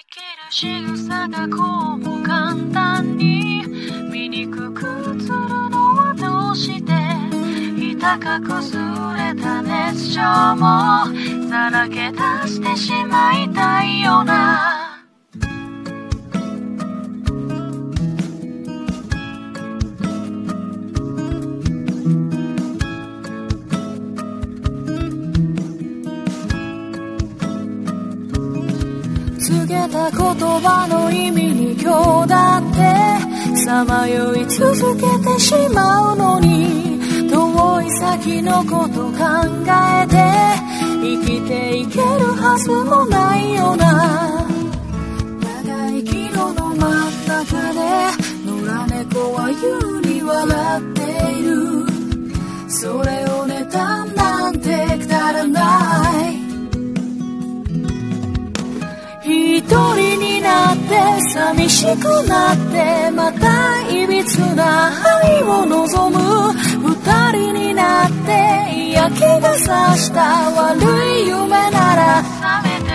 仕草がこう簡単に醜く映るのはどうして、高くすれた熱情もさらけ出してしまいたいよな。告げた言葉の意味に今日だってさまよい続けてしまうのに、遠い先のこと考えて生きていけるはずもないよな。長い木の真ん中で野良猫は優に笑っている。それを妬んなんてくだらない。一人になって寂しくなってまたいびつな愛を望む。二人になって嫌気がさした悪い夢なら覚めて